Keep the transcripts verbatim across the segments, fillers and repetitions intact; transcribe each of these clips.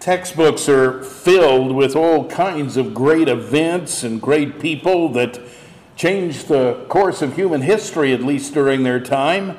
Textbooks are filled with all kinds of great events and great people that changed the course of human history, at least during their time.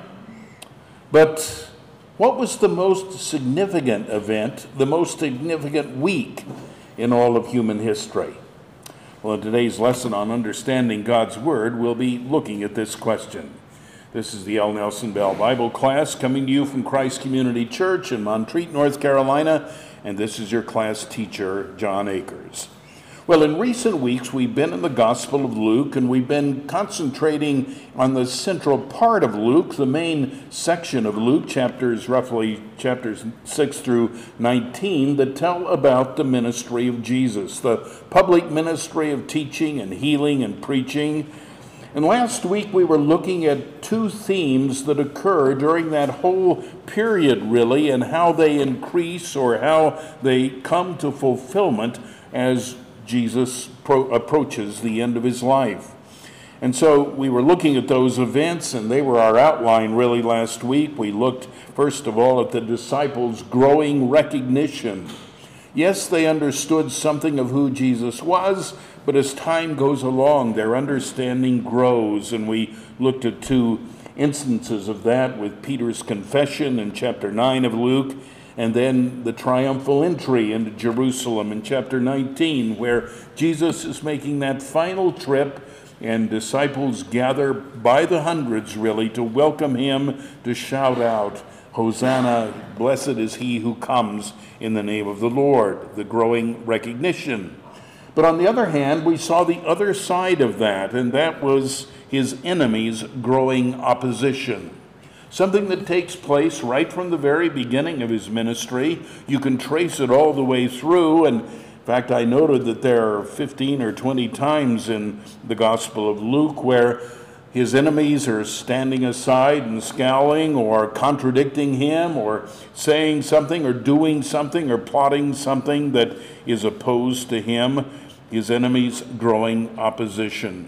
But what was the most significant event, the most significant week in all of human history? Well, in today's lesson on understanding God's Word, we'll be looking at this question. This is the L. Nelson Bell Bible class coming to you from Christ Community Church in Montreat, North Carolina, and this is your class teacher, John Akers. Well, in recent weeks, we've been in the Gospel of Luke, and we've been concentrating on the central part of Luke, the main section of Luke, chapters roughly chapters six through nineteen, that tell about the ministry of Jesus, the public ministry of teaching and healing and preaching. And last week we were looking at two themes that occur during that whole period, really, and how they increase or how they come to fulfillment as Jesus pro- approaches the end of his life. And so we were looking at those events, and they were our outline really last week. We looked, first of all, at the disciples' growing recognition. Yes, they understood something of who Jesus was, but as time goes along, their understanding grows, and we looked at two instances of that with Peter's confession in chapter nine of Luke, and then the triumphal entry into Jerusalem in chapter nineteen, where Jesus is making that final trip, and disciples gather by the hundreds, really, to welcome him, to shout out, Hosanna, blessed is he who comes in the name of the Lord, the growing recognition. But on the other hand, we saw the other side of that, and that was his enemies' growing opposition. Something that takes place right from the very beginning of his ministry. You can trace it all the way through, and in fact, I noted that there are fifteen or twenty times in the Gospel of Luke where his enemies are standing aside and scowling or contradicting him or saying something or doing something or plotting something that is opposed to him. His enemies' growing opposition.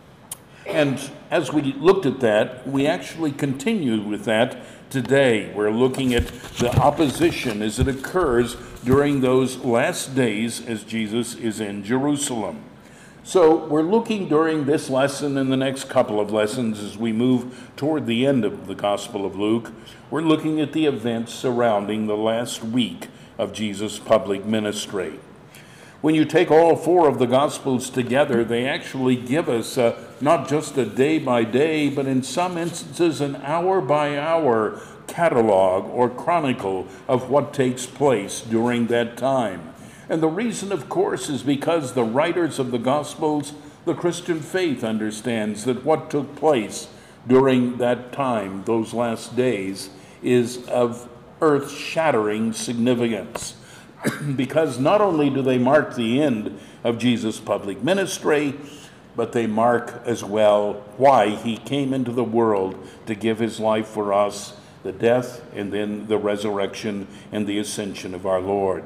And as we looked at that, we actually continued with that today. We're looking at the opposition as it occurs during those last days as Jesus is in Jerusalem. So we're looking during this lesson and the next couple of lessons as we move toward the end of the Gospel of Luke, we're looking at the events surrounding the last week of Jesus' public ministry. When you take all four of the Gospels together, they actually give us uh, not just a day-by-day, but in some instances an hour-by-hour catalog or chronicle of what takes place during that time. And the reason, of course, is because the writers of the Gospels, the Christian faith, understands that what took place during that time, those last days, is of earth-shattering significance. Because not only do they mark the end of Jesus' public ministry, but they mark as well why he came into the world to give his life for us, the death and then the resurrection and the ascension of our Lord.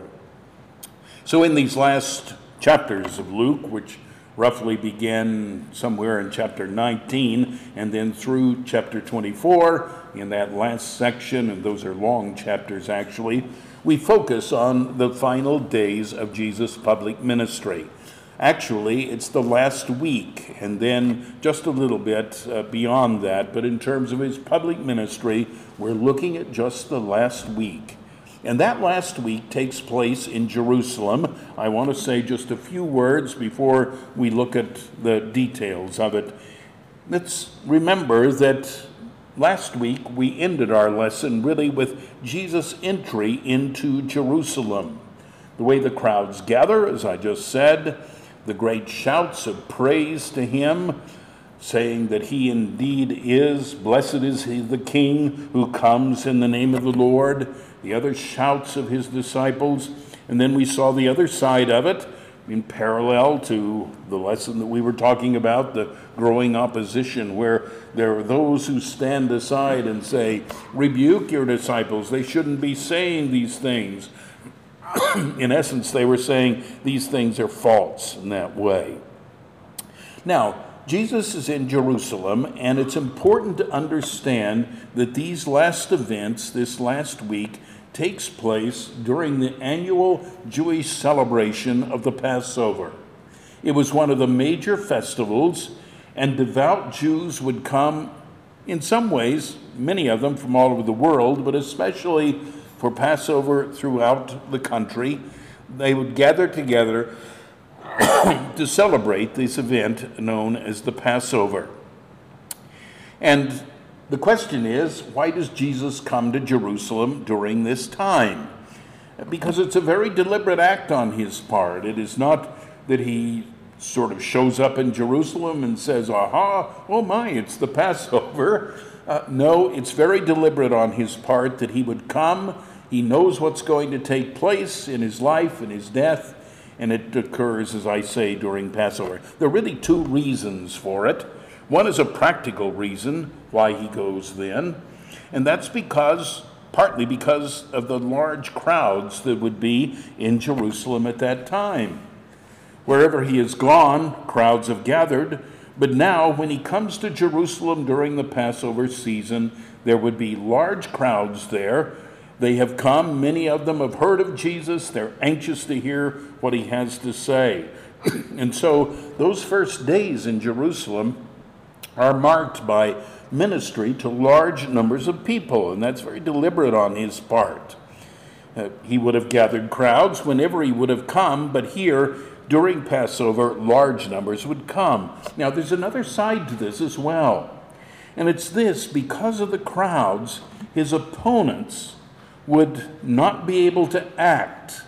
So in these last chapters of Luke, which roughly begin somewhere in chapter nineteen and then through chapter twenty-four, in that last section, and those are long chapters actually, we focus on the final days of Jesus' public ministry. Actually, it's the last week, and then just a little bit uh, beyond that, but in terms of his public ministry, we're looking at just the last week. And that last week takes place in Jerusalem. I want to say just a few words before we look at the details of it. Let's remember that last week, we ended our lesson really with Jesus' entry into Jerusalem. The way the crowds gather, as I just said, the great shouts of praise to him, saying that he indeed is, blessed is he, the King who comes in the name of the Lord, the other shouts of his disciples, and then we saw the other side of it, in parallel to the lesson that we were talking about, the growing opposition, where there are those who stand aside and say, rebuke your disciples, they shouldn't be saying these things. In essence, they were saying these things are false in that way. Now, Jesus is in Jerusalem, and it's important to understand that these last events, this last week, takes place during the annual Jewish celebration of the Passover. It was one of the major festivals, and devout Jews would come, in some ways, many of them from all over the world, but especially for Passover throughout the country. They would gather together to celebrate this event known as the Passover. And the question is, why does Jesus come to Jerusalem during this time? Because it's a very deliberate act on his part. It is not that he sort of shows up in Jerusalem and says, aha, oh my, it's the Passover. Uh, no, it's very deliberate on his part that he would come. He knows what's going to take place in his life and his death, and it occurs, as I say, during Passover. There are really two reasons for it. One is a practical reason why he goes then, and that's because, partly because of the large crowds that would be in Jerusalem at that time. Wherever he has gone, crowds have gathered, but now when he comes to Jerusalem during the Passover season, there would be large crowds there. They have come, many of them have heard of Jesus, they're anxious to hear what he has to say. And so those first days in Jerusalem are marked by ministry to large numbers of people, and that's very deliberate on his part. Uh, he would have gathered crowds whenever he would have come, but here, during Passover, large numbers would come. Now, there's another side to this as well, and it's this: because of the crowds, his opponents would not be able to act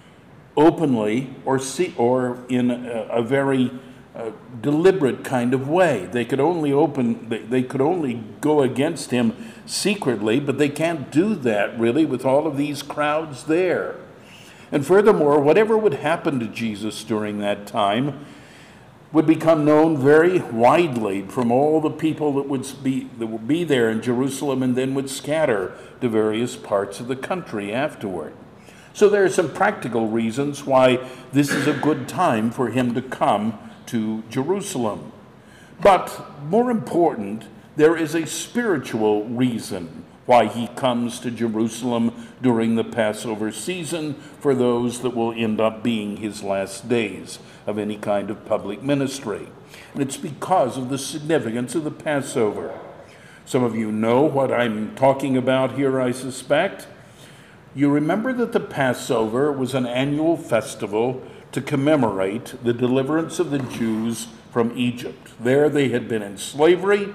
openly or see, or in a, a very uh, deliberate kind of way. They could only open, they, they could only go against him secretly, but they can't do that really with all of these crowds there. And furthermore, whatever would happen to Jesus during that time would become known very widely from all the people that would be that would be there in Jerusalem and then would scatter to various parts of the country afterward. So there are some practical reasons why this is a good time for him to come to Jerusalem. But more important, there is a spiritual reason why he comes to Jerusalem during the Passover season for those that will end up being his last days of any kind of public ministry. And it's because of the significance of the Passover. Some of you know what I'm talking about here, I suspect. You remember that the Passover was an annual festival to commemorate the deliverance of the Jews from Egypt. There they had been in slavery.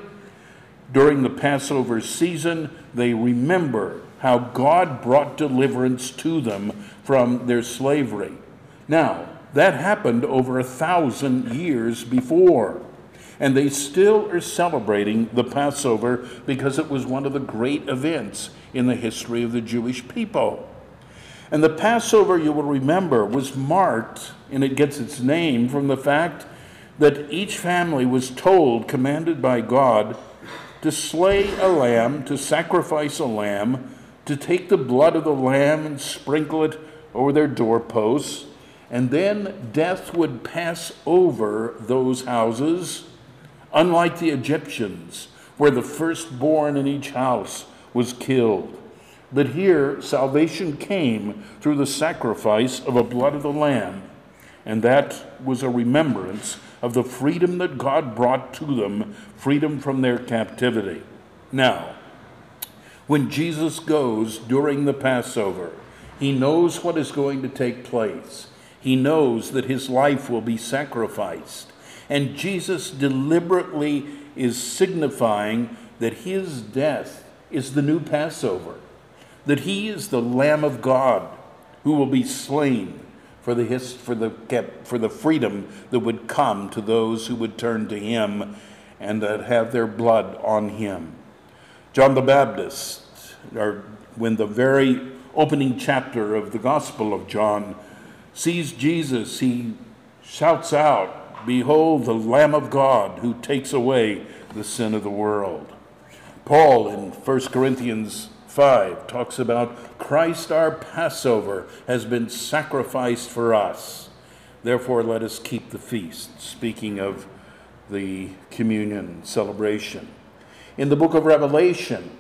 During the Passover season, they remember how God brought deliverance to them from their slavery. Now, that happened over a thousand years before, and they still are celebrating the Passover because it was one of the great events in the history of the Jewish people. And the Passover, you will remember, was marked, and it gets its name from the fact that each family was told, commanded by God, to slay a lamb, to sacrifice a lamb, to take the blood of the lamb and sprinkle it over their doorposts, and then death would pass over those houses, unlike the Egyptians, where the firstborn in each house was killed. But here, salvation came through the sacrifice of a blood of the lamb, and that was a remembrance of the freedom that God brought to them, freedom from their captivity. Now, when Jesus goes during the Passover, he knows what is going to take place. He knows that his life will be sacrificed. And Jesus deliberately is signifying that his death is the new Passover, that he is the Lamb of God who will be slain for the his, for the for the freedom that would come to those who would turn to him and uh, have their blood on him. John the Baptist, or when the very opening chapter of the Gospel of John sees Jesus, he shouts out, "Behold the Lamb of God who takes away the sin of the world." Paul in First Corinthians five talks about Christ our Passover has been sacrificed for us. Therefore let us keep the feast, speaking of the communion celebration. In the book of Revelation,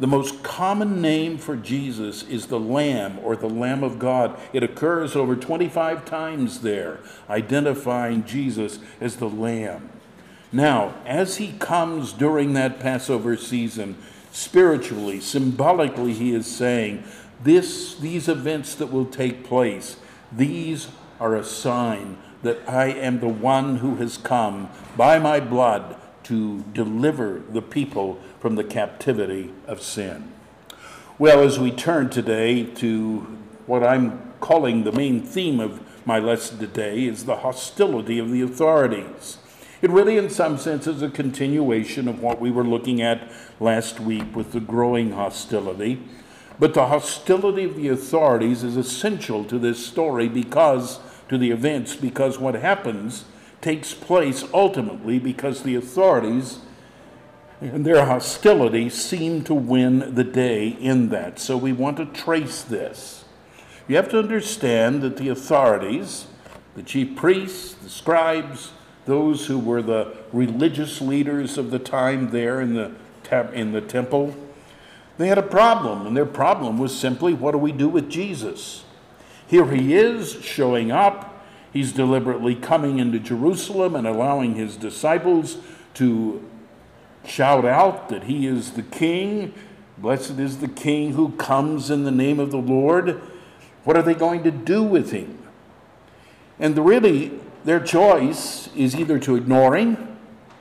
The most common name for Jesus is the Lamb or the Lamb of God. It occurs over twenty-five times there, identifying Jesus as the Lamb. Now, as he comes during that Passover season, spiritually, symbolically, he is saying, this, these events that will take place, these are a sign that I am the one who has come by my blood to deliver the people from the captivity of sin. Well, as we turn today to what I'm calling the main theme of my lesson today is the hostility of the authorities. It really, in some sense, is a continuation of what we were looking at last week with the growing hostility. But the hostility of the authorities is essential to this story because, to the events, because what happens takes place ultimately because the authorities and their hostility seem to win the day in that. So we want to trace this. You have to understand that the authorities, the chief priests, the scribes, those who were the religious leaders of the time there in the, in the temple, they had a problem, and their problem was simply, what do we do with Jesus? Here he is showing up. He's deliberately coming into Jerusalem and allowing his disciples to shout out that he is the king. Blessed is the king who comes in the name of the Lord. What are they going to do with him? And the, really, their choice is either to ignore him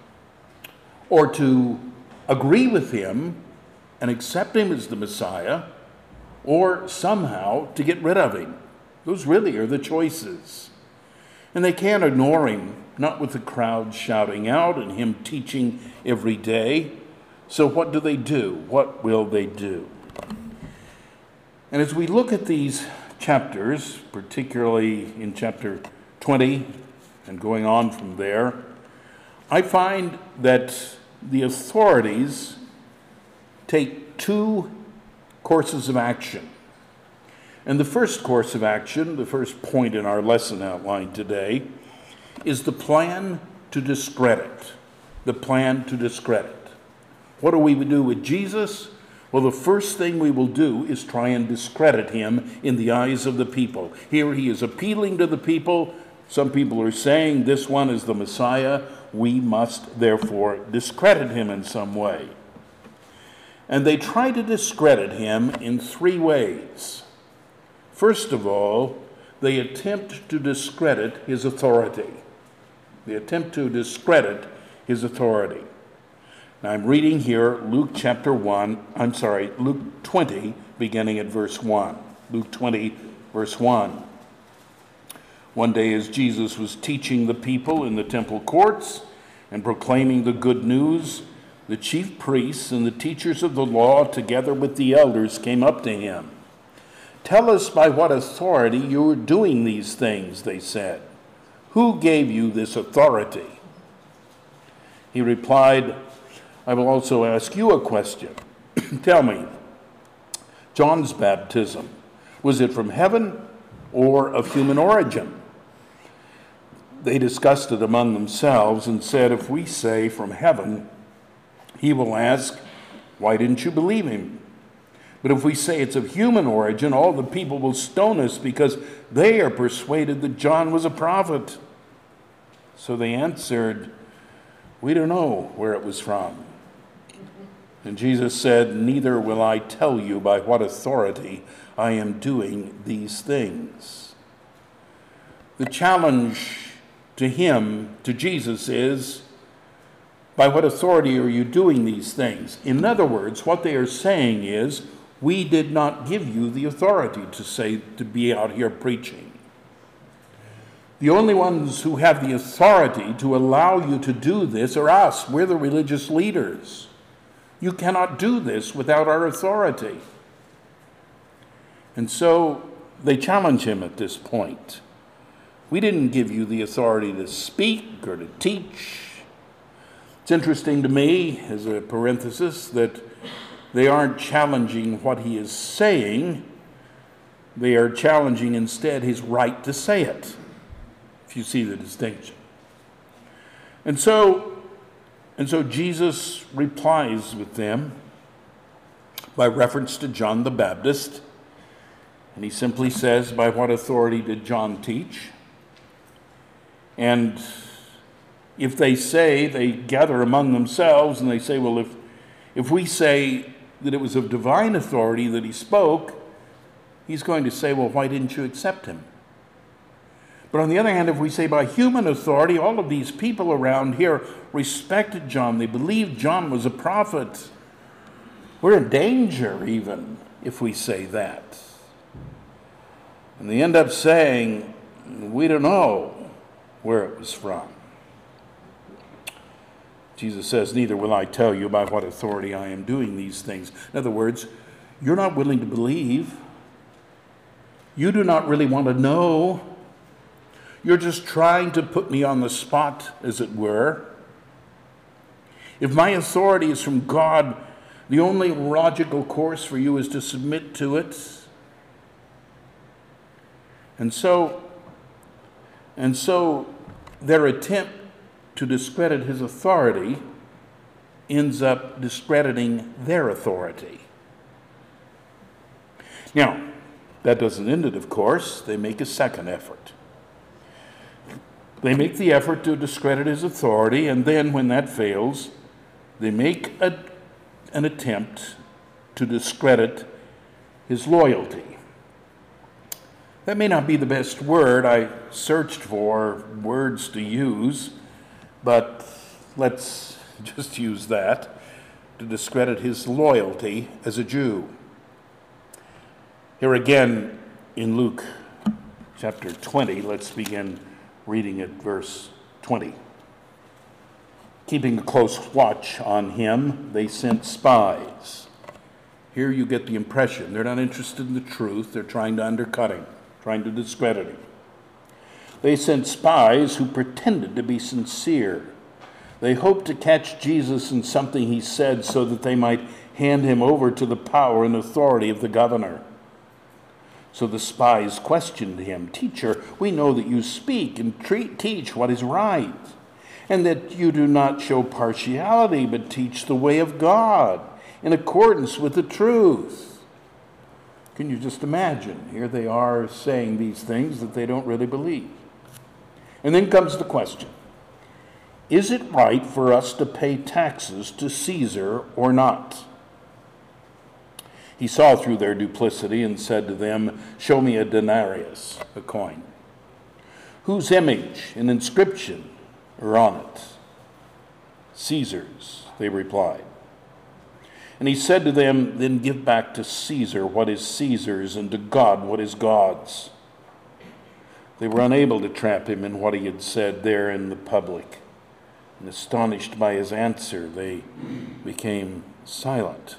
or to agree with him and accept him as the Messiah, or somehow to get rid of him. Those really are the choices. And they can't ignore him, not with the crowd shouting out and him teaching every day. So what do they do? What will they do? And as we look at these chapters, particularly in chapter twenty and going on from there, I find that the authorities take two courses of action. And the first course of action, the first point in our lesson outline today, is the plan to discredit. The plan to discredit. What do we do with Jesus? Well, the first thing we will do is try and discredit him in the eyes of the people. Here he is appealing to the people. Some people are saying this one is the Messiah. We must therefore discredit him in some way. And they try to discredit him in three ways. First of all, they attempt to discredit his authority. They attempt to discredit his authority. Now I'm reading here Luke chapter one, I'm sorry, Luke twenty, beginning at verse one. Luke twenty, verse one. One day as Jesus was teaching the people in the temple courts and proclaiming the good news, the chief priests and the teachers of the law, together with the elders, came up to him. Tell us by what authority you are doing these things, they said. Who gave you this authority? He replied, I will also ask you a question. Tell me, John's baptism, was it from heaven or of human origin? They discussed it among themselves and said, if we say from heaven, he will ask, why didn't you believe him? But if we say it's of human origin, all the people will stone us because they are persuaded that John was a prophet. So they answered, we don't know where it was from. And Jesus said, neither will I tell you by what authority I am doing these things. The challenge to him, to Jesus, is, by what authority are you doing these things? In other words, what they are saying is, we did not give you the authority to say, to be out here preaching. The only ones who have the authority to allow you to do this are us. We're the religious leaders. You cannot do this without our authority. And so they challenge him at this point. We didn't give you the authority to speak or to teach. It's interesting to me, as a parenthesis, that they aren't challenging what he is saying. They are challenging instead his right to say it, if you see the distinction. And so, and so Jesus replies with them. by reference to John the Baptist. And he simply says, by what authority did John teach? And if they say, they gather among themselves and they say, well, if, if we say that it was of divine authority that he spoke, he's going to say, well, why didn't you accept him? But on the other hand, if we say by human authority, all of these people around here respected John. They believed John was a prophet. We're in danger even if we say that. And they end up saying, we don't know where it was from. Jesus says, neither will I tell you by what authority I am doing these things. In other words, you're not willing to believe. You do not really want to know. You're just trying to put me on the spot, as it were. If my authority is from God, the only logical course for you is to submit to it. And so, and so their attempt to discredit his authority ends up discrediting their authority. Now, that doesn't end it, of course. They make a second effort. They make the effort to discredit his authority, and then when that fails, they make a, an attempt to discredit his loyalty. That may not be the best word. I searched for words to use, but let's just use that to discredit his loyalty as a Jew. Here again in Luke chapter twenty, let's begin reading at verse twenty. Keeping a close watch on him, they sent spies. Here you get the impression they're not interested in the truth. They're trying to undercut him, trying to discredit him. They sent spies who pretended to be sincere. They hoped to catch Jesus in something he said so that they might hand him over to the power and authority of the governor. So the spies questioned him, "Teacher, we know that you speak and treat, teach what is right, and that you do not show partiality, but teach the way of God in accordance with the truth." Can you just imagine? Here they are saying these things that they don't really believe. And then comes the question, is it right for us to pay taxes to Caesar or not? He saw through their duplicity and said to them, "Show me a denarius," a coin. "Whose image and inscription are on it?" "Caesar's," they replied. And he said to them, "Then give back to Caesar what is Caesar's, and to God what is God's." They were unable to trap him in what he had said there in the public. And astonished by his answer, they became silent.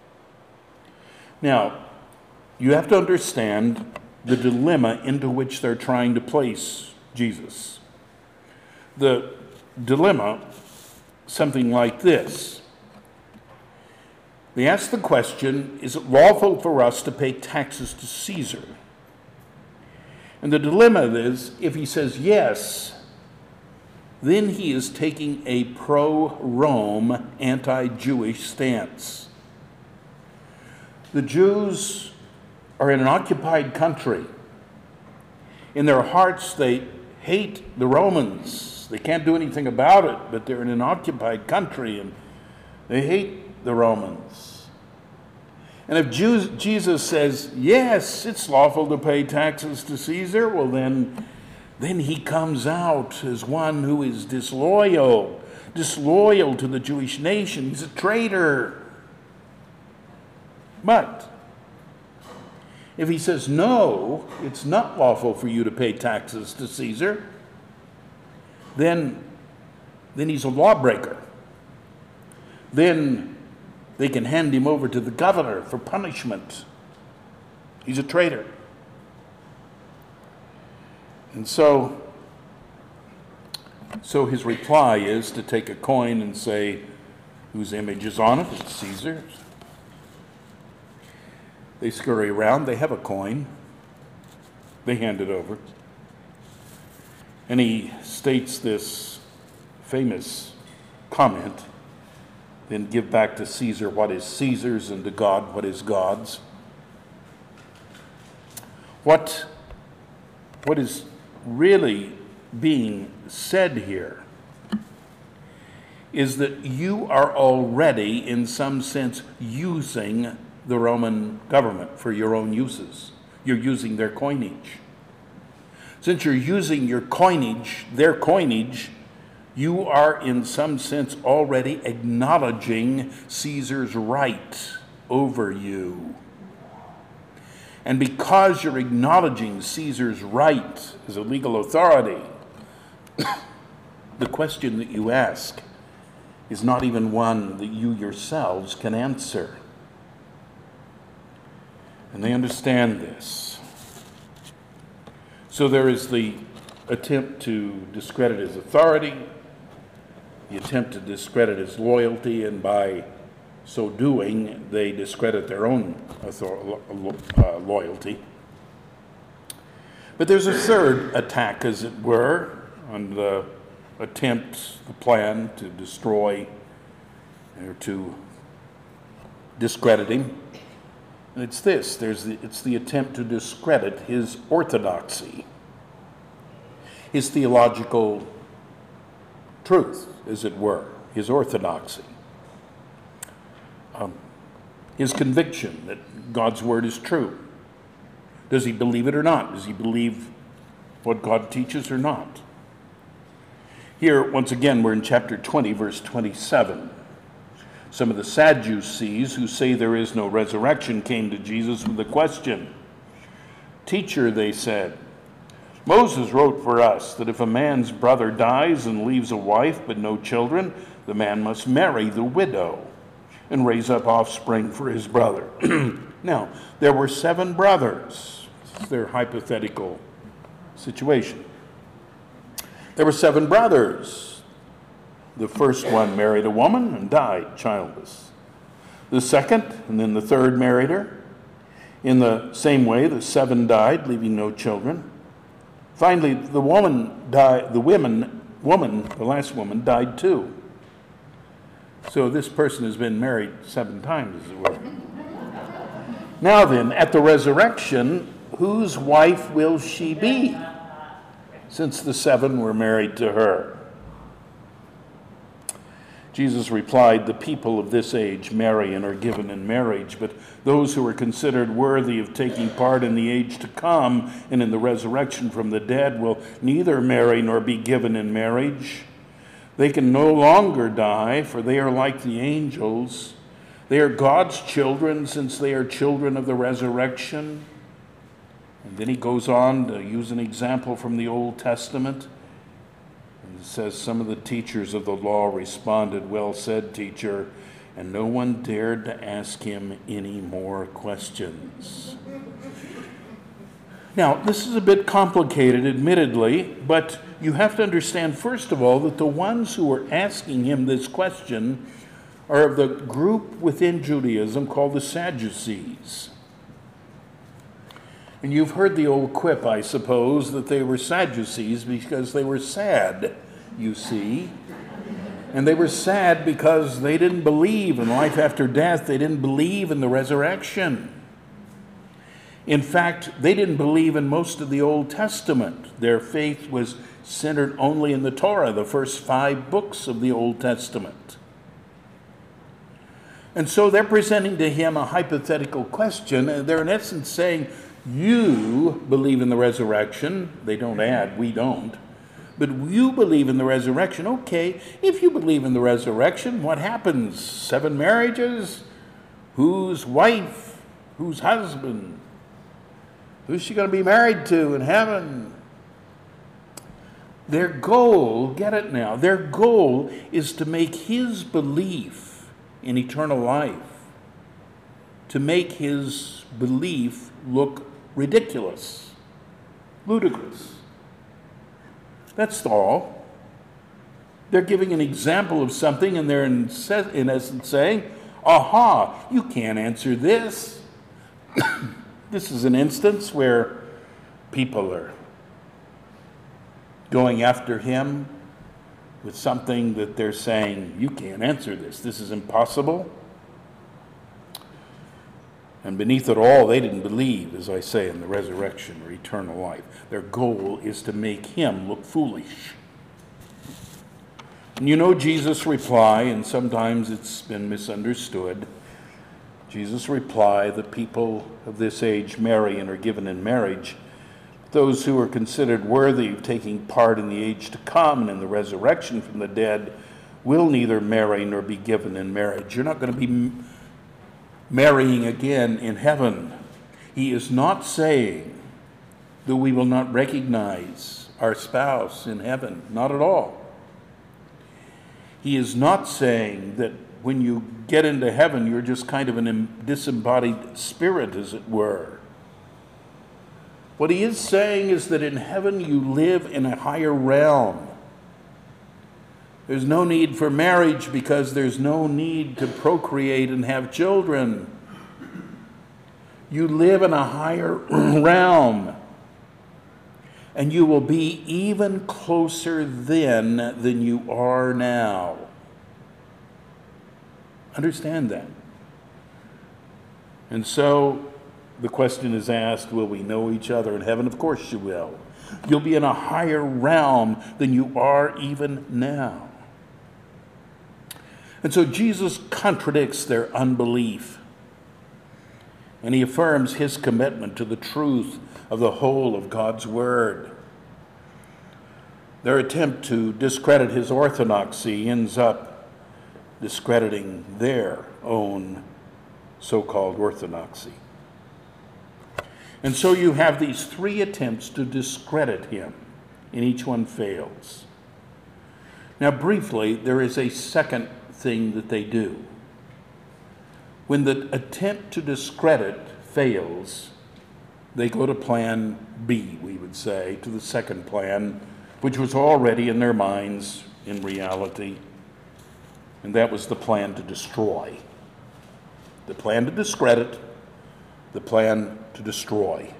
Now, you have to understand the dilemma into which they're trying to place Jesus. The dilemma, something like this. They ask the question, is it lawful for us to pay taxes to Caesar? And the dilemma is, if he says yes, then he is taking a pro-Rome, anti-Jewish stance. The Jews are in an occupied country. In their hearts, they hate the Romans. They can't do anything about it, but they're in an occupied country, and they hate the Romans. And if Jews, Jesus says, yes, it's lawful to pay taxes to Caesar, well then, then he comes out as one who is disloyal, disloyal to the Jewish nation. He's a traitor. But if he says, no, it's not lawful for you to pay taxes to Caesar, then, then he's a lawbreaker. Then they can hand him over to the governor for punishment. He's a traitor. And so, so his reply is to take a coin and say, whose image is on it? It's Caesar's. They scurry around. They have a coin. They hand it over. And he states this famous comment then give back to Caesar what is Caesar's and to God what is God's. What, what is really being said here is that you are already, in some sense, using the Roman government for your own uses. You're using their coinage. Since you're using your coinage, their coinage, you are in some sense already acknowledging Caesar's right over you. And because you're acknowledging Caesar's right as a legal authority, the question that you ask is not even one that you yourselves can answer. And they understand this. So there is the attempt to discredit his authority, the attempt to discredit his loyalty, and by so doing, they discredit their own author- uh, loyalty. But there's a third attack, as it were, on the attempt, the plan to destroy or to discredit him. And it's this, there's the, it's the attempt to discredit his orthodoxy, his theological truth, as it were, his orthodoxy. Um, his conviction that God's word is true. Does he believe it or not? Does he believe what God teaches or not? Here, once again, we're in chapter twenty, verse twenty-seven. Some of the Sadducees, who say there is no resurrection, came to Jesus with a question. "Teacher," they said, "Moses wrote for us that if a man's brother dies and leaves a wife but no children, the man must marry the widow and raise up offspring for his brother." Now, there were seven brothers. This is their hypothetical situation. There were seven brothers. The first one married a woman and died childless. The second, and then the third married her. In the same way, the seven died, leaving no children. Finally, the woman died, the women, woman, the last woman, died too. So this person has been married seven times, as it were. Now then, at the resurrection, whose wife will she be, since the seven were married to her? Jesus replied, "The people of this age marry and are given in marriage, but those who are considered worthy of taking part in the age to come and in the resurrection from the dead will neither marry nor be given in marriage. They can no longer die, for they are like the angels. They are God's children, since they are children of the resurrection." And then he goes on to use an example from the Old Testament. And it says, "Some of the teachers of the law responded, 'Well said, teacher,' and no one dared to ask him any more questions." Now, this is a bit complicated, admittedly, but you have to understand, first of all, that the ones who are asking him this question are of the group within Judaism called the Sadducees. And you've heard the old quip, I suppose, that they were Sadducees because they were sad, you see. And they were sad because they didn't believe in life after death. They didn't believe in the resurrection. In fact, they didn't believe in most of the Old Testament. Their faith was centered only in the Torah, the first five books of the Old Testament. And so they're presenting to him a hypothetical question, and they're in essence saying, you believe in the resurrection. They don't add, we don't. But you believe in the resurrection. Okay, if you believe in the resurrection, what happens? Seven marriages? Whose wife? Whose husband? Who's she going to be married to in heaven? Their goal, get it now, their goal is to make his belief in eternal life, to make his belief look ridiculous, ludicrous. That's all. They're giving an example of something, and they're in, in essence saying, aha, you can't answer this. This is an instance where people are going after him with something that they're saying, you can't answer this, this is impossible. And beneath it all, they didn't believe, as I say, in the resurrection or eternal life. Their goal is to make him look foolish. And you know Jesus' reply, and sometimes it's been misunderstood. Jesus' reply, the people of this age marry and are given in marriage. Those who are considered worthy of taking part in the age to come and in the resurrection from the dead will neither marry nor be given in marriage. You're not going to be marrying again in heaven. He is not saying that we will not recognize our spouse in heaven. Not at all. He is not saying that when you get into heaven, you're just kind of a disembodied spirit, as it were. What he is saying is that in heaven you live in a higher realm. There's no need for marriage because there's no need to procreate and have children. You live in a higher realm. And you will be even closer then than you are now. Understand that. And so the question is asked, will we know each other in heaven? Of course you will. You'll be in a higher realm than you are even now. And so Jesus contradicts their unbelief. And he affirms his commitment to the truth of the whole of God's word. Their attempt to discredit his orthodoxy ends up discrediting their own so-called orthodoxy. And so you have these three attempts to discredit him, and each one fails. Now, briefly, there is a second thing that they do. When the attempt to discredit fails, they go to plan B, we would say, to the second plan, which was already in their minds in reality, and that was the plan to destroy. The plan to discredit, the plan to destroy.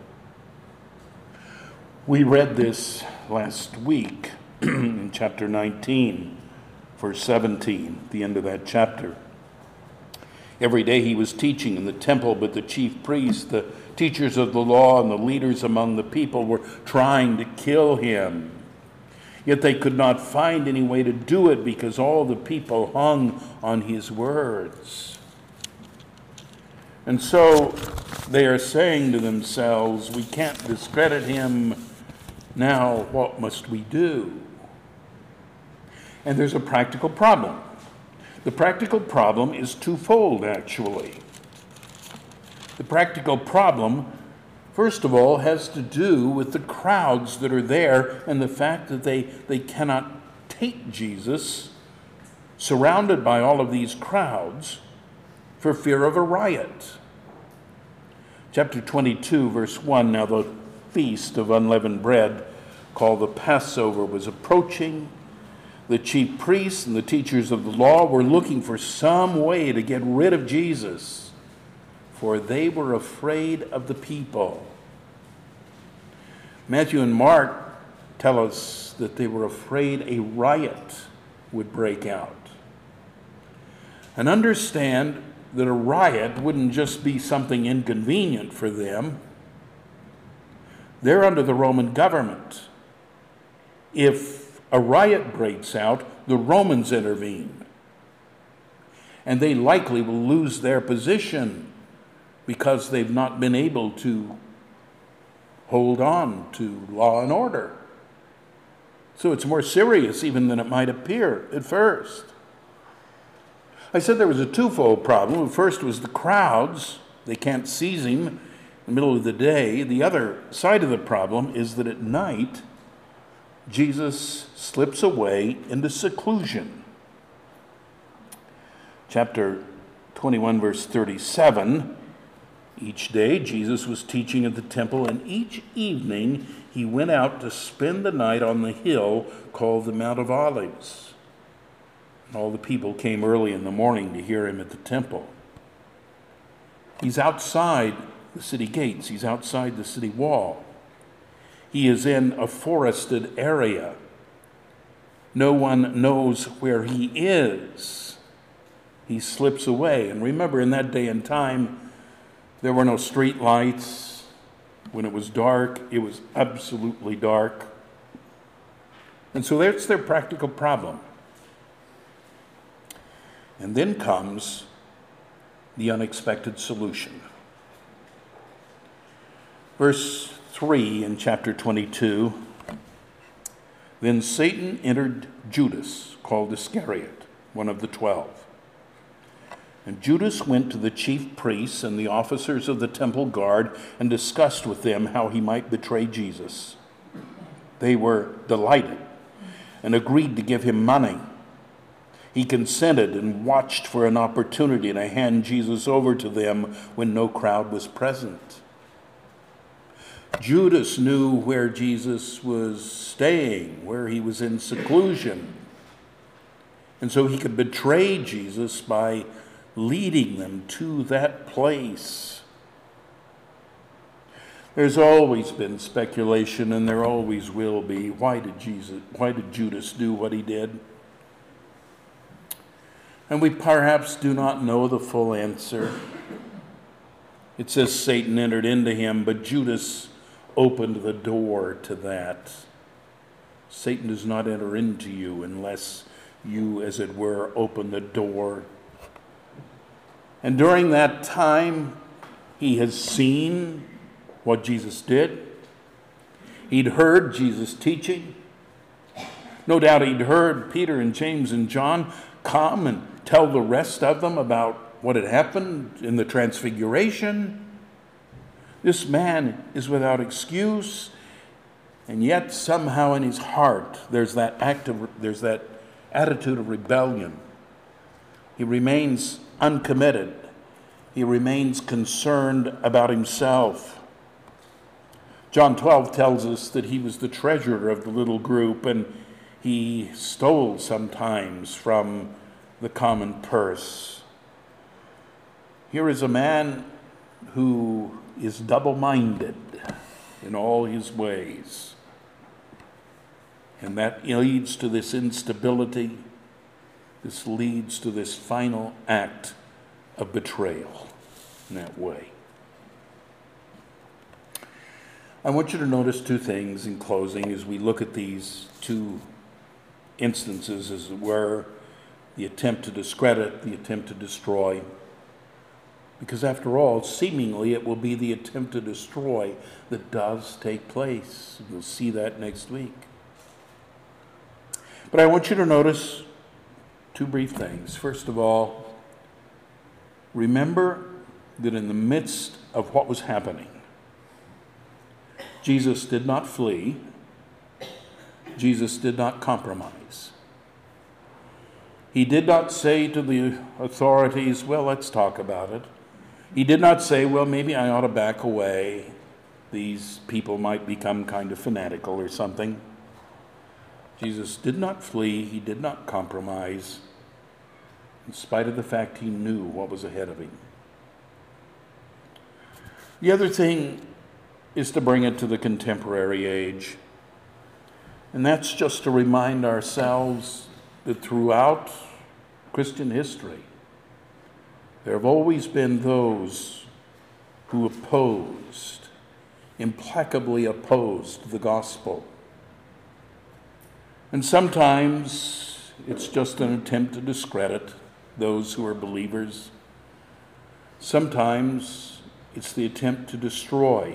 We read this last week in chapter nineteen, verse seventeen, the end of that chapter. Every day he was teaching in the temple, but the chief priests, the teachers of the law, and the leaders among the people were trying to kill him. Yet they could not find any way to do it because all the people hung on his words. And so they are saying to themselves, we can't discredit him. Now what must we do? And there's a practical problem. The practical problem is twofold, actually. The practical problem, first of all, has to do with the crowds that are there and the fact that they, they cannot take Jesus, surrounded by all of these crowds, for fear of a riot. Chapter twenty-two, verse one, now the feast of unleavened bread, called the Passover, was approaching. The chief priests and the teachers of the law were looking for some way to get rid of Jesus, for they were afraid of the people. Matthew and Mark tell us that they were afraid a riot would break out. And understand that a riot wouldn't just be something inconvenient for them. They're under the Roman government. If a riot breaks out, the Romans intervene. And they likely will lose their position because they've not been able to hold on to law and order. So it's more serious even than it might appear at first. I said there was a twofold problem. The first was the crowds. They can't seize him in the middle of the day. The other side of the problem is that at night, Jesus slips away into seclusion. Chapter twenty-one, verse thirty-seven, each day Jesus was teaching at the temple, and each evening he went out to spend the night on the hill called the Mount of Olives. And all the people came early in the morning to hear him at the temple. He's outside the city gates. He's outside the city wall. He is in a forested area. No one knows where he is. He slips away. And remember, in that day and time, there were no street lights. When it was dark, it was absolutely dark. And so that's their practical problem. And then comes the unexpected solution. Verse three in chapter twenty-two, then Satan entered Judas, called Iscariot, one of the twelve. And Judas went to the chief priests and the officers of the temple guard and discussed with them how he might betray Jesus. They were delighted and agreed to give him money. He consented and watched for an opportunity to hand Jesus over to them when no crowd was present. Judas knew where Jesus was staying, where he was in seclusion. And so he could betray Jesus by leading them to that place. There's always been speculation, and there always will be. Why did Jesus, why did Judas do what he did? And we perhaps do not know the full answer. It says Satan entered into him, but Judas opened the door to that. Satan does not enter into you unless you, as it were, open the door. And during that time, he has seen what Jesus did. He'd heard Jesus teaching. No doubt he'd heard Peter and James and John come and tell the rest of them about what had happened in the transfiguration. This man is without excuse, and yet somehow in his heart there's that act of, there's that attitude of rebellion. He remains uncommitted. He remains concerned about himself. John twelve tells us that he was the treasurer of the little group, and he stole sometimes from the common purse. Here is a man who is double-minded in all his ways. And that leads to this instability. This leads to this final act of betrayal in that way. I want you to notice two things in closing as we look at these two instances, as it were, the attempt to discredit, the attempt to destroy. Because after all, seemingly it will be the attempt to destroy that does take place. You'll see that next week. But I want you to notice two brief things. First of all, remember that in the midst of what was happening, Jesus did not flee. Jesus did not compromise. He did not say to the authorities, well, let's talk about it. He did not say, well, maybe I ought to back away. These people might become kind of fanatical or something. Jesus did not flee. He did not compromise, in spite of the fact he knew what was ahead of him. The other thing is to bring it to the contemporary age. And that's just to remind ourselves that throughout Christian history, there have always been those who opposed, implacably opposed the gospel. And sometimes it's just an attempt to discredit those who are believers. Sometimes it's the attempt to destroy.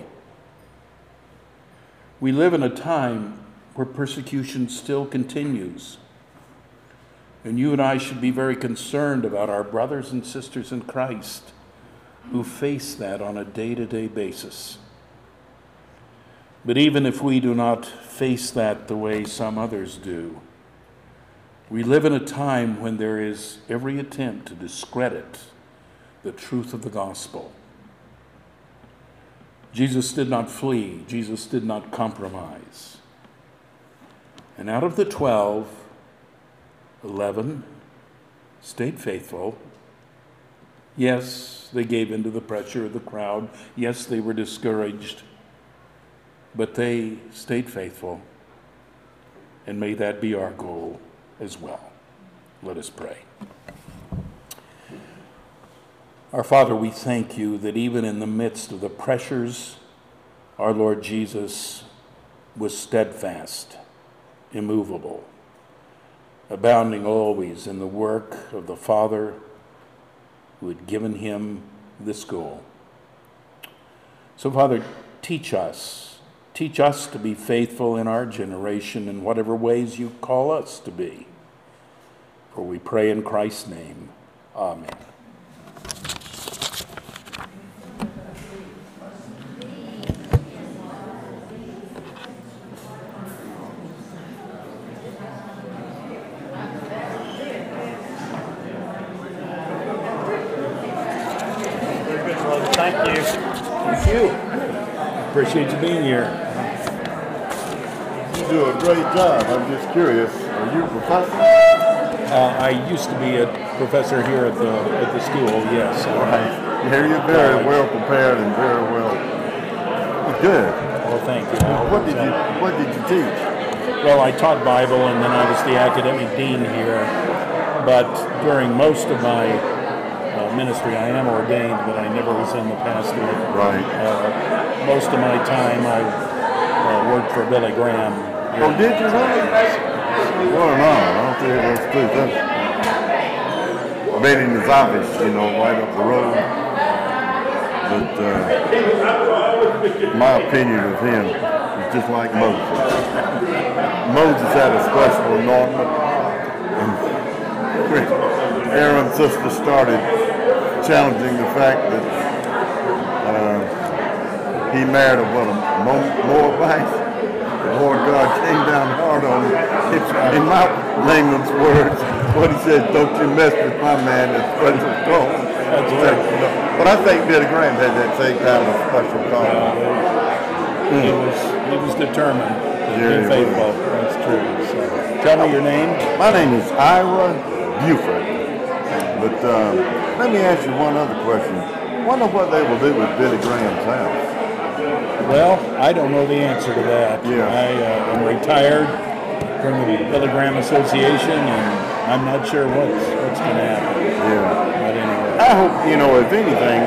We live in a time where persecution still continues. And you and I should be very concerned about our brothers and sisters in Christ who face that on a day-to-day basis. But even if we do not face that the way some others do, we live in a time when there is every attempt to discredit the truth of the gospel. Jesus did not flee. Jesus did not compromise. And out of the twelve, eleven stayed faithful. Yes, they gave in to the pressure of the crowd. Yes, they were discouraged. But they stayed faithful. And may that be our goal. as well. Let us pray. Our Father, we thank you that even in the midst of the pressures, our Lord Jesus was steadfast, immovable, abounding always in the work of the Father who had given him this goal. So, Father, teach us. Teach us to be faithful in our generation in whatever ways you call us to be. For we pray in Christ's name. Amen. Thank you. Thank you. Appreciate you being here. You do a great job. I'm just curious. Are you a professor? Uh, I used to be a professor here at the at the school. Yes. Right. Yeah, you're very well prepared and very well. Good. Well, thank you. What did you What did you teach? Well, I taught Bible, and then I was the academic dean here. But during most of my uh, ministry, I am ordained, but I never was in the pastorate. Right. Uh, most of my time, I uh, worked for Billy Graham. Oh, did you really? What an honor. I don't think that's true. That's Bennett is obvious, you know, right up the road. But uh, my opinion of him is just like Moses. Moses had a special anointment, and Aaron's sister started challenging the fact that uh, he married a, what, a Moabite. The Lord God came down hard on him. It's, in my layman's words, what he said, don't you mess with my man, that's special call. But I think Billy Graham had that same kind of special call. Uh, he, mm. was, he was determined to Yeah, be faithful. That's true. So, tell me your name. My name is Ira Buford. But um, let me ask you one other question. Wonder what they will do with Billy Graham's house. Well, I don't know the answer to that. Yeah. I uh, am retired from the Billy Graham Association, and I'm not sure what's, what's going to happen. Yeah. But anyway. I hope, you know, if anything,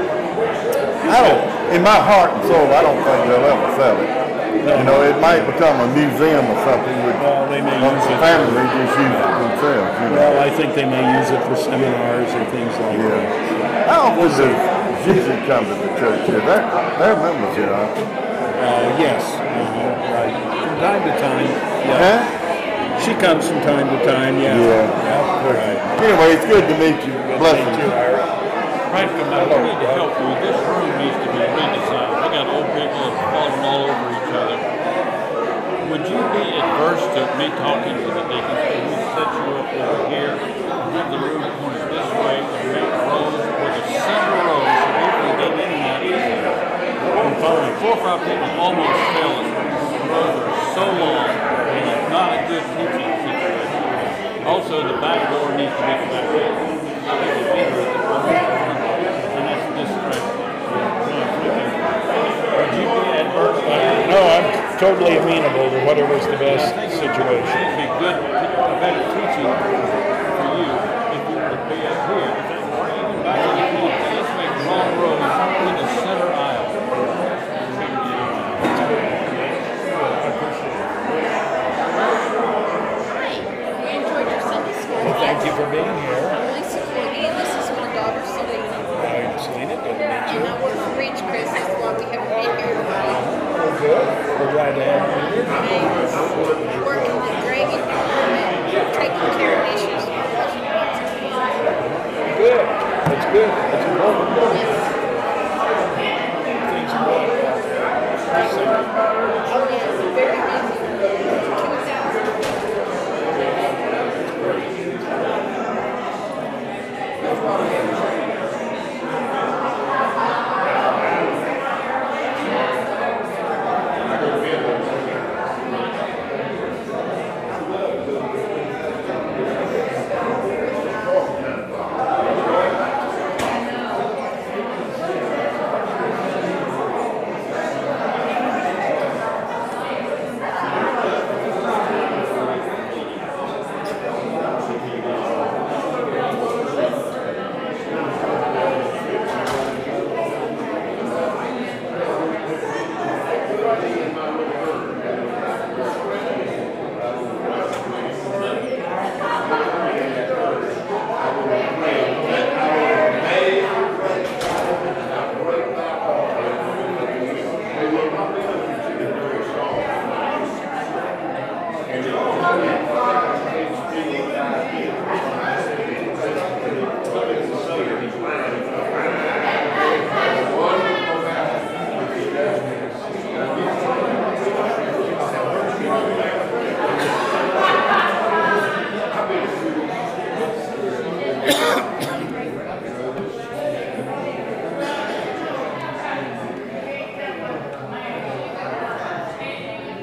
I don't, in my heart and soul, I don't think they'll ever sell it. No. You know, it might become a museum or something with Well, they may well, use the it. family just use it themselves. You know? Well, I think they may use it for seminars or things like Yeah. that. How often does Gigi come to the church here? They're, they're members here, huh? Uh, yes. Uh-huh. Right. From time to time. Yeah. Huh? She comes from time to time, yeah. Yeah. Yeah, right. Anyway, it's good to meet you. Bless Thank you, you. Ira. Frank, I need to help you. This room needs to be redesigned. We got old people falling all over each other. Would you be adverse to me talking to the deacons? Could we set you up over here and have the room pointed this way and make rows with a center row so people can get in and out easily? I'm fine. Four or five people almost fell as the rows are so long and it's not a good teaching situation. Also, the back door needs to be the back door. I think it's easier at the front and that's distressing. Would you be adverse to that? No, I'm totally amenable to whatever's the best situation. It'd be good, a better teaching for you if you would be up here. Or even back in the corner. Let's make long rows with the center aisle. We enjoyed your Sunday school. Well, thank you for being here. I'm Lisa Courtney, and this is my daughter Selena. I'm Selena. Good to meet you. And I work for Ridgecrest, that's why we haven't been here in a while. We're good. We're glad to have you here. Thanks. Working with Greg and Norman, taking care of issues. Good. That's good. That's important. Yes. Things are going well. Oh, yes, very busy. two thousand.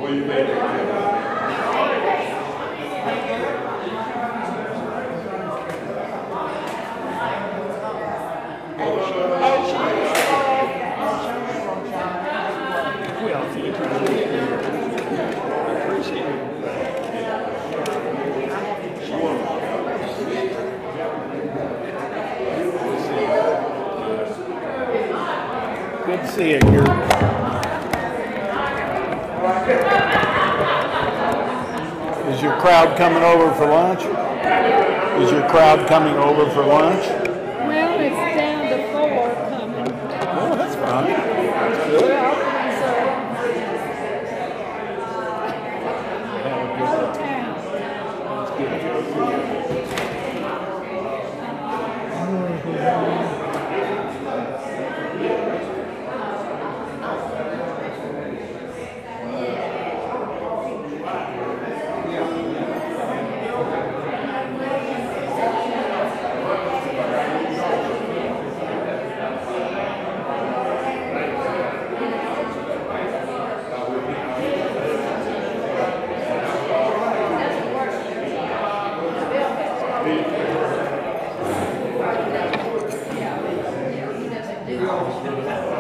Good to see you, Gert. Is your crowd coming over for lunch? Is your crowd coming over for lunch? Well, it's down to four coming. Oh, that's fine. That's good. Well, so out of town. Yeah.